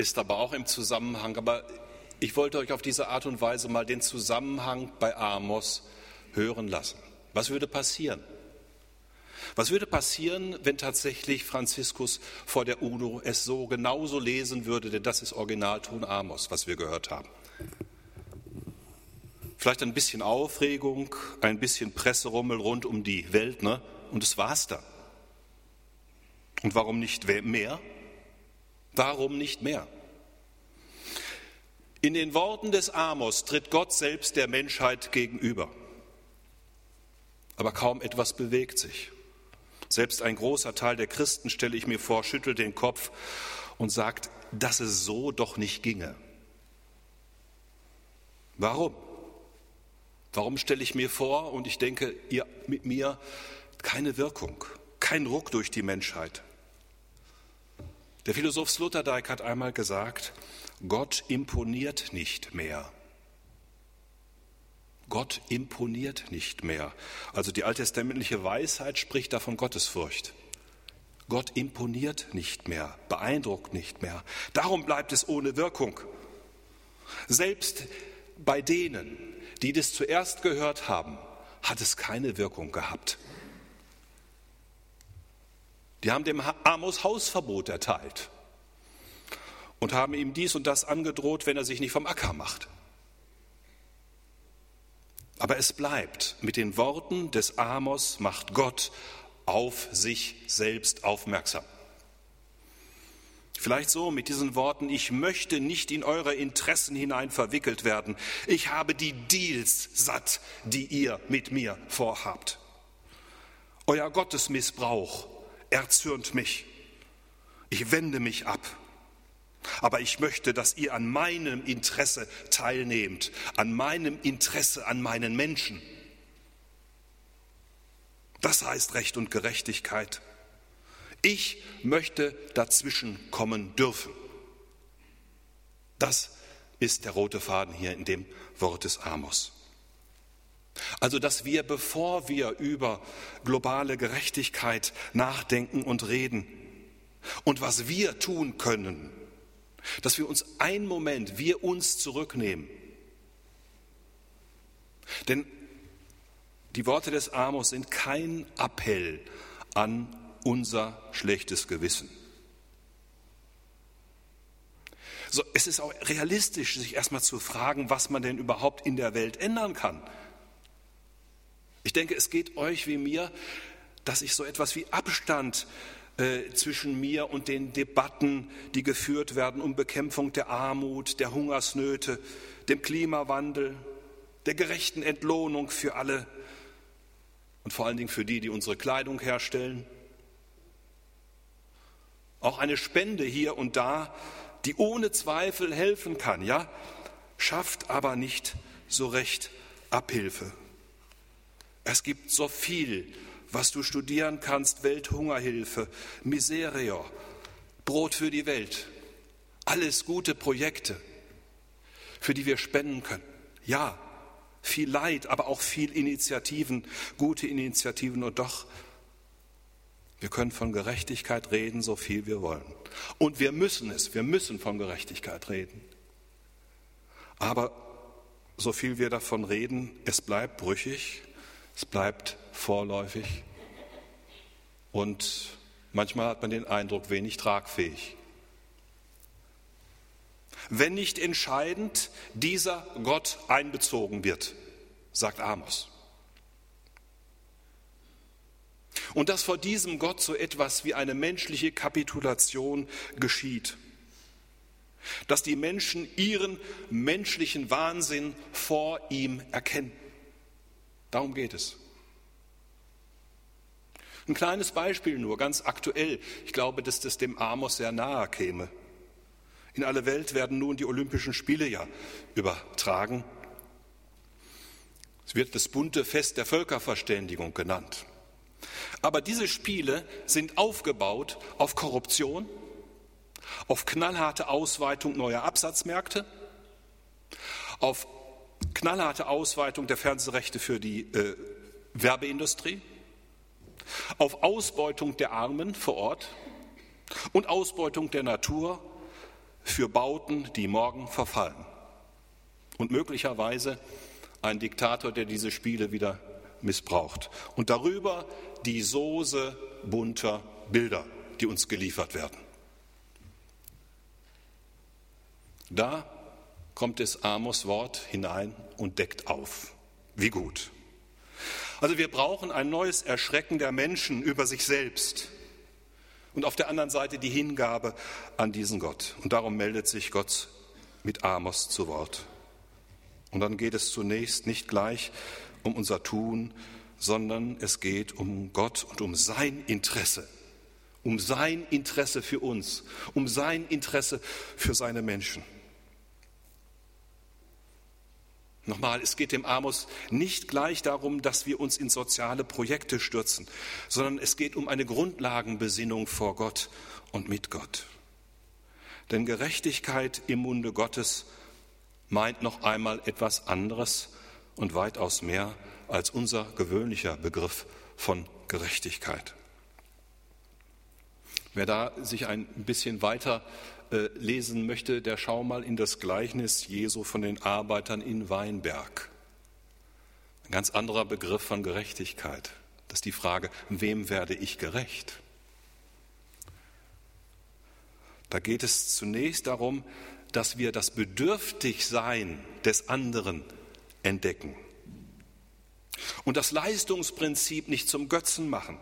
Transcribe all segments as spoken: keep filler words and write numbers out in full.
Ist aber auch im Zusammenhang, aber ich wollte euch auf diese Art und Weise mal den Zusammenhang bei Amos hören lassen. Was würde passieren? Was würde passieren, wenn tatsächlich Franziskus vor der UNO es so genauso lesen würde, denn das ist Originalton Amos, was wir gehört haben. Vielleicht ein bisschen Aufregung, ein bisschen Presserummel rund um die Welt, ne? Und das war's dann. Und warum nicht mehr? Warum nicht mehr? In den Worten des Amos tritt Gott selbst der Menschheit gegenüber. Aber kaum etwas bewegt sich. Selbst ein großer Teil der Christen, stelle ich mir vor, schüttelt den Kopf und sagt, dass es so doch nicht ginge. Warum? Warum stelle ich mir vor, und ich denke, ihr mit mir, keine Wirkung, kein Ruck durch die Menschheit? Der Philosoph Sloterdijk hat einmal gesagt, Gott imponiert nicht mehr. Gott imponiert nicht mehr. Also die alttestamentliche Weisheit spricht da von Gottesfurcht. Gott imponiert nicht mehr, beeindruckt nicht mehr. Darum bleibt es ohne Wirkung. Selbst bei denen, die das zuerst gehört haben, hat es keine Wirkung gehabt. Die haben dem Amos Hausverbot erteilt und haben ihm dies und das angedroht, wenn er sich nicht vom Acker macht. Aber es bleibt, mit den Worten des Amos macht Gott auf sich selbst aufmerksam. Vielleicht so mit diesen Worten, ich möchte nicht in eure Interessen hinein verwickelt werden. Ich habe die Deals satt, die ihr mit mir vorhabt. Euer Gottesmissbrauch erzürnt mich. Ich wende mich ab. Aber ich möchte, dass ihr an meinem Interesse teilnehmt, an meinem Interesse an meinen Menschen. Das heißt Recht und Gerechtigkeit. Ich möchte dazwischen kommen dürfen. Das ist der rote Faden hier in dem Wort des Amos. Also, dass wir, bevor wir über globale Gerechtigkeit nachdenken und reden und was wir tun können, dass wir uns einen Moment, wir uns zurücknehmen. Denn die Worte des Amos sind kein Appell an unser schlechtes Gewissen. So, es ist auch realistisch, sich erstmal zu fragen, was man denn überhaupt in der Welt ändern kann. Ich denke, es geht euch wie mir, dass ich so etwas wie Abstand äh, zwischen mir und den Debatten, die geführt werden um Bekämpfung der Armut, der Hungersnöte, dem Klimawandel, der gerechten Entlohnung für alle und vor allen Dingen für die, die unsere Kleidung herstellen. Auch eine Spende hier und da, die ohne Zweifel helfen kann, ja, schafft aber nicht so recht Abhilfe. Es gibt so viel, was du studieren kannst, Welthungerhilfe, Miseria, Brot für die Welt, alles gute Projekte, für die wir spenden können. Ja, viel Leid, aber auch viel Initiativen, gute Initiativen und doch, wir können von Gerechtigkeit reden, so viel wir wollen. Und wir müssen es, wir müssen von Gerechtigkeit reden. Aber so viel wir davon reden, es bleibt brüchig, es bleibt vorläufig und manchmal hat man den Eindruck, wenig tragfähig. Wenn nicht entscheidend dieser Gott einbezogen wird, sagt Amos. Und dass vor diesem Gott so etwas wie eine menschliche Kapitulation geschieht. Dass die Menschen ihren menschlichen Wahnsinn vor ihm erkennen. Darum geht es. Ein kleines Beispiel nur, ganz aktuell. Ich glaube, dass das dem Amos sehr nahe käme. In alle Welt werden nun die Olympischen Spiele ja übertragen. Es wird das bunte Fest der Völkerverständigung genannt. Aber diese Spiele sind aufgebaut auf Korruption, auf knallharte Ausweitung neuer Absatzmärkte, auf knallharte Ausweitung der Fernsehrechte für die äh, Werbeindustrie, auf Ausbeutung der Armen vor Ort und Ausbeutung der Natur für Bauten, die morgen verfallen. Und möglicherweise ein Diktator, der diese Spiele wieder missbraucht. Und darüber die Soße bunter Bilder, die uns geliefert werden. Da kommt des Amos Wort hinein und deckt auf. Wie gut. Also wir brauchen ein neues Erschrecken der Menschen über sich selbst und auf der anderen Seite die Hingabe an diesen Gott. Und darum meldet sich Gott mit Amos zu Wort. Und dann geht es zunächst nicht gleich um unser Tun, sondern es geht um Gott und um sein Interesse. Um sein Interesse für uns, um sein Interesse für seine Menschen. Nochmal, es geht dem Amos nicht gleich darum, dass wir uns in soziale Projekte stürzen, sondern es geht um eine Grundlagenbesinnung vor Gott und mit Gott. Denn Gerechtigkeit im Munde Gottes meint noch einmal etwas anderes und weitaus mehr als unser gewöhnlicher Begriff von Gerechtigkeit. Wer da sich ein bisschen weiter äh, lesen möchte, der schau mal in das Gleichnis Jesu von den Arbeitern in Weinberg. Ein ganz anderer Begriff von Gerechtigkeit. Das ist die Frage, wem werde ich gerecht? Da geht es zunächst darum, dass wir das Bedürftigsein des anderen entdecken und das Leistungsprinzip nicht zum Götzen machen.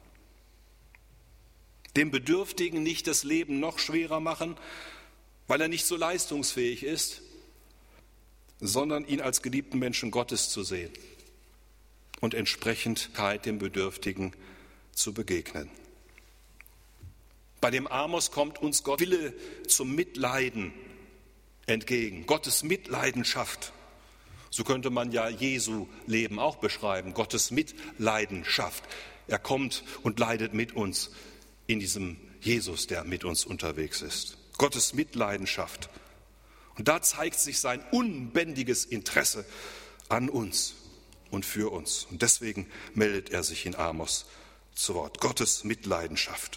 Dem Bedürftigen nicht das Leben noch schwerer machen, weil er nicht so leistungsfähig ist, sondern ihn als geliebten Menschen Gottes zu sehen und entsprechend dem Bedürftigen zu begegnen. Bei dem Amos kommt uns Gott Wille zum Mitleiden entgegen, Gottes Mitleidenschaft. So könnte man ja Jesu Leben auch beschreiben, Gottes Mitleidenschaft. Er kommt und leidet mit uns in diesem Jesus, der mit uns unterwegs ist. Gottes Mitleidenschaft. Und da zeigt sich sein unbändiges Interesse an uns und für uns. Und deswegen meldet er sich in Amos zu Wort. Gottes Mitleidenschaft.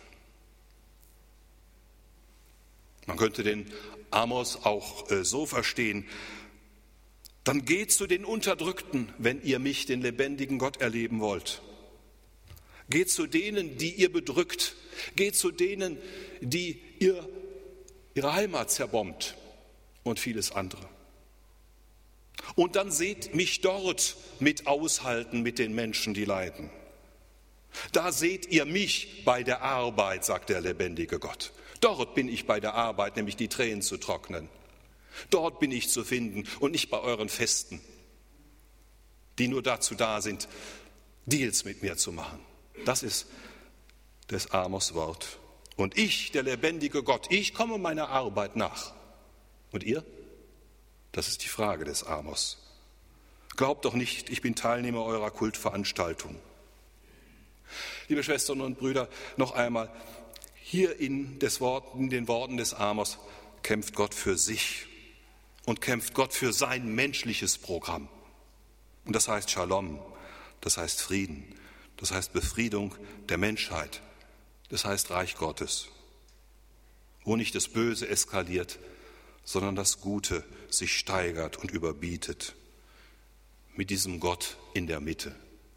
Man könnte den Amos auch äh, so verstehen: Dann geht zu den Unterdrückten, wenn ihr mich, den lebendigen Gott, erleben wollt. Geht zu denen, die ihr bedrückt. Geht zu denen, die ihr, ihre Heimat zerbombt und vieles andere. Und dann seht mich dort mit aushalten mit den Menschen, die leiden. Da seht ihr mich bei der Arbeit, sagt der lebendige Gott. Dort bin ich bei der Arbeit, nämlich die Tränen zu trocknen. Dort bin ich zu finden und nicht bei euren Festen, die nur dazu da sind, Deals mit mir zu machen. Das ist des Amos Wort. Und ich, der lebendige Gott, ich komme meiner Arbeit nach. Und ihr? Das ist die Frage des Amos. Glaubt doch nicht, ich bin Teilnehmer eurer Kultveranstaltung. Liebe Schwestern und Brüder, noch einmal, hier in, des Wort, in den Worten des Amos kämpft Gott für sich und kämpft Gott für sein menschliches Programm. Und das heißt Shalom, das heißt Frieden, das heißt Befriedung der Menschheit, das heißt Reich Gottes, wo nicht das Böse eskaliert, sondern das Gute sich steigert und überbietet, mit diesem Gott in der Mitte.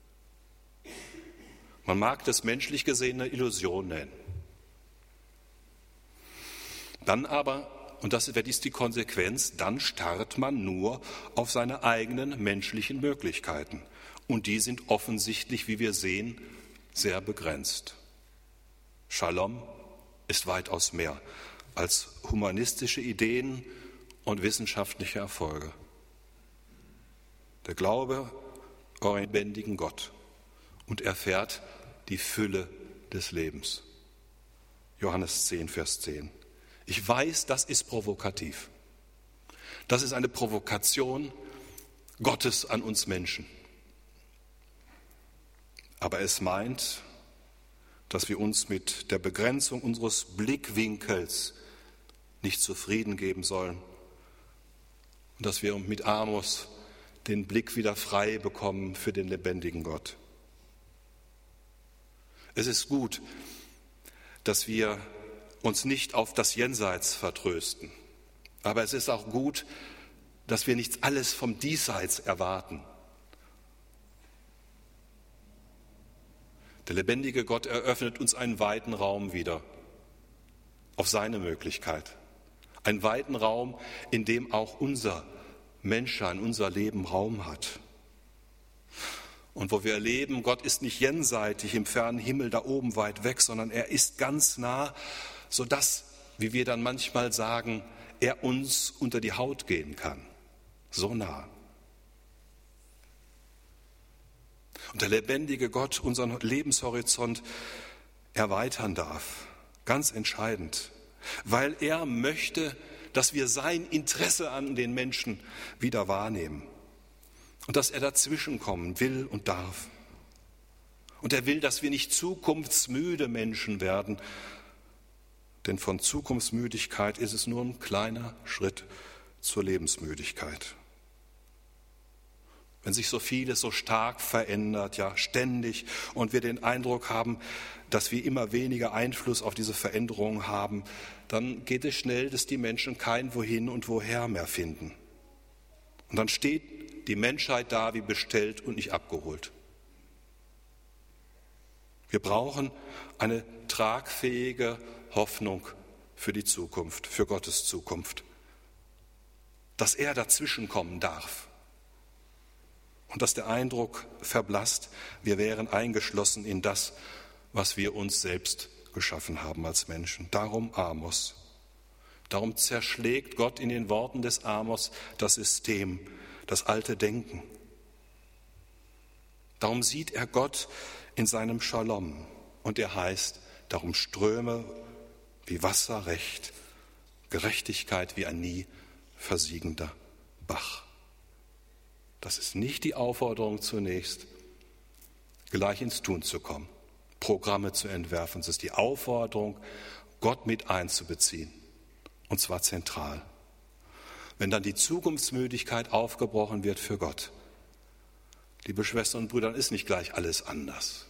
Man mag das menschlich gesehen eine Illusion nennen. Dann aber, und das ist die Konsequenz, dann starrt man nur auf seine eigenen menschlichen Möglichkeiten. Und die sind offensichtlich, wie wir sehen, sehr begrenzt. Shalom ist weitaus mehr als humanistische Ideen und wissenschaftliche Erfolge. Der Glaube an einen lebendigen Gott und erfährt die Fülle des Lebens. Johannes zehn, Vers zehn. Ich weiß, das ist provokativ. Das ist eine Provokation Gottes an uns Menschen. Aber es meint, dass wir uns mit der Begrenzung unseres Blickwinkels nicht zufrieden geben sollen und dass wir mit Amos den Blick wieder frei bekommen für den lebendigen Gott. Es ist gut, dass wir uns nicht auf das Jenseits vertrösten. Aber es ist auch gut, dass wir nicht alles vom Diesseits erwarten. Der lebendige Gott eröffnet uns einen weiten Raum wieder auf seine Möglichkeit. Einen weiten Raum, in dem auch unser Menschsein, unser Leben Raum hat. Und wo wir erleben, Gott ist nicht jenseitig im fernen Himmel da oben weit weg, sondern er ist ganz nah, sodass, wie wir dann manchmal sagen, er uns unter die Haut gehen kann. So nah. Und der lebendige Gott unseren Lebenshorizont erweitern darf. Ganz entscheidend. Weil er möchte, dass wir sein Interesse an den Menschen wieder wahrnehmen. Und dass er dazwischenkommen will und darf. Und er will, dass wir nicht zukunftsmüde Menschen werden. Denn von Zukunftsmüdigkeit ist es nur ein kleiner Schritt zur Lebensmüdigkeit. Wenn sich so vieles so stark verändert, ja ständig, und wir den Eindruck haben, dass wir immer weniger Einfluss auf diese Veränderungen haben, dann geht es schnell, dass die Menschen kein Wohin und Woher mehr finden. Und dann steht die Menschheit da wie bestellt und nicht abgeholt. Wir brauchen eine tragfähige Hoffnung für die Zukunft, für Gottes Zukunft, dass er dazwischenkommen darf. Und dass der Eindruck verblasst, wir wären eingeschlossen in das, was wir uns selbst geschaffen haben als Menschen. Darum Amos. Darum zerschlägt Gott in den Worten des Amos das System, das alte Denken. Darum sieht er Gott in seinem Shalom. Und er heißt, darum ströme wie Wasser Recht, Gerechtigkeit wie ein nie versiegender Bach. Das ist nicht die Aufforderung zunächst, gleich ins Tun zu kommen, Programme zu entwerfen. Es ist die Aufforderung, Gott mit einzubeziehen, und zwar zentral. Wenn dann die Zukunftsmüdigkeit aufgebrochen wird für Gott, liebe Schwestern und Brüder, dann ist nicht gleich alles anders.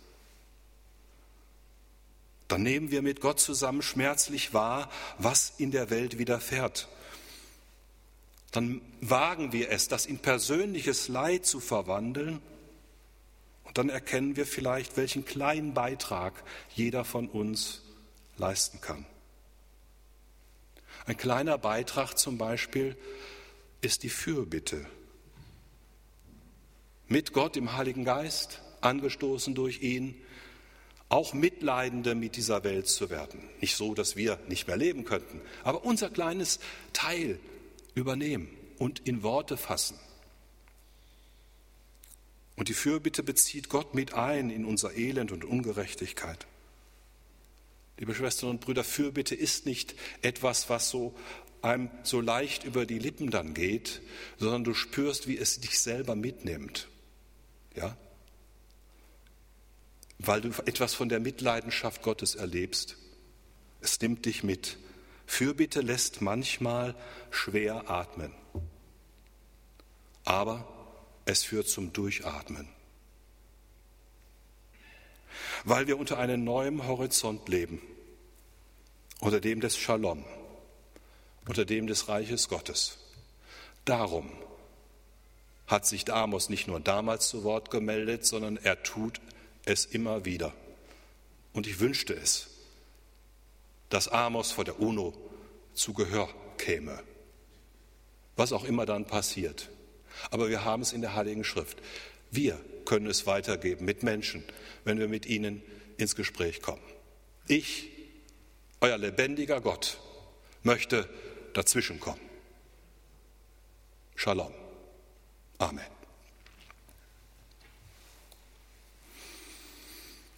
Dann nehmen wir mit Gott zusammen schmerzlich wahr, was in der Welt widerfährt. Dann wagen wir es, das in persönliches Leid zu verwandeln, und dann erkennen wir vielleicht, welchen kleinen Beitrag jeder von uns leisten kann. Ein kleiner Beitrag zum Beispiel ist die Fürbitte. Mit Gott im Heiligen Geist, angestoßen durch ihn, auch Mitleidende mit dieser Welt zu werden. Nicht so, dass wir nicht mehr leben könnten, aber unser kleines Teil übernehmen und in Worte fassen. Und die Fürbitte bezieht Gott mit ein in unser Elend und Ungerechtigkeit. Liebe Schwestern und Brüder, Fürbitte ist nicht etwas, was so einem so leicht über die Lippen dann geht, sondern du spürst, wie es dich selber mitnimmt. Ja? Weil du etwas von der Mitleidenschaft Gottes erlebst. Es nimmt dich mit. Fürbitte lässt manchmal schwer atmen, aber es führt zum Durchatmen. Weil wir unter einem neuen Horizont leben, unter dem des Shalom, unter dem des Reiches Gottes. Darum hat sich der Amos nicht nur damals zu Wort gemeldet, sondern er tut es immer wieder. Und ich wünschte es, dass Amos vor der UNO zu Gehör käme. Was auch immer dann passiert. Aber wir haben es in der Heiligen Schrift. Wir können es weitergeben mit Menschen, wenn wir mit ihnen ins Gespräch kommen. Ich, euer lebendiger Gott, möchte dazwischenkommen. Shalom. Amen.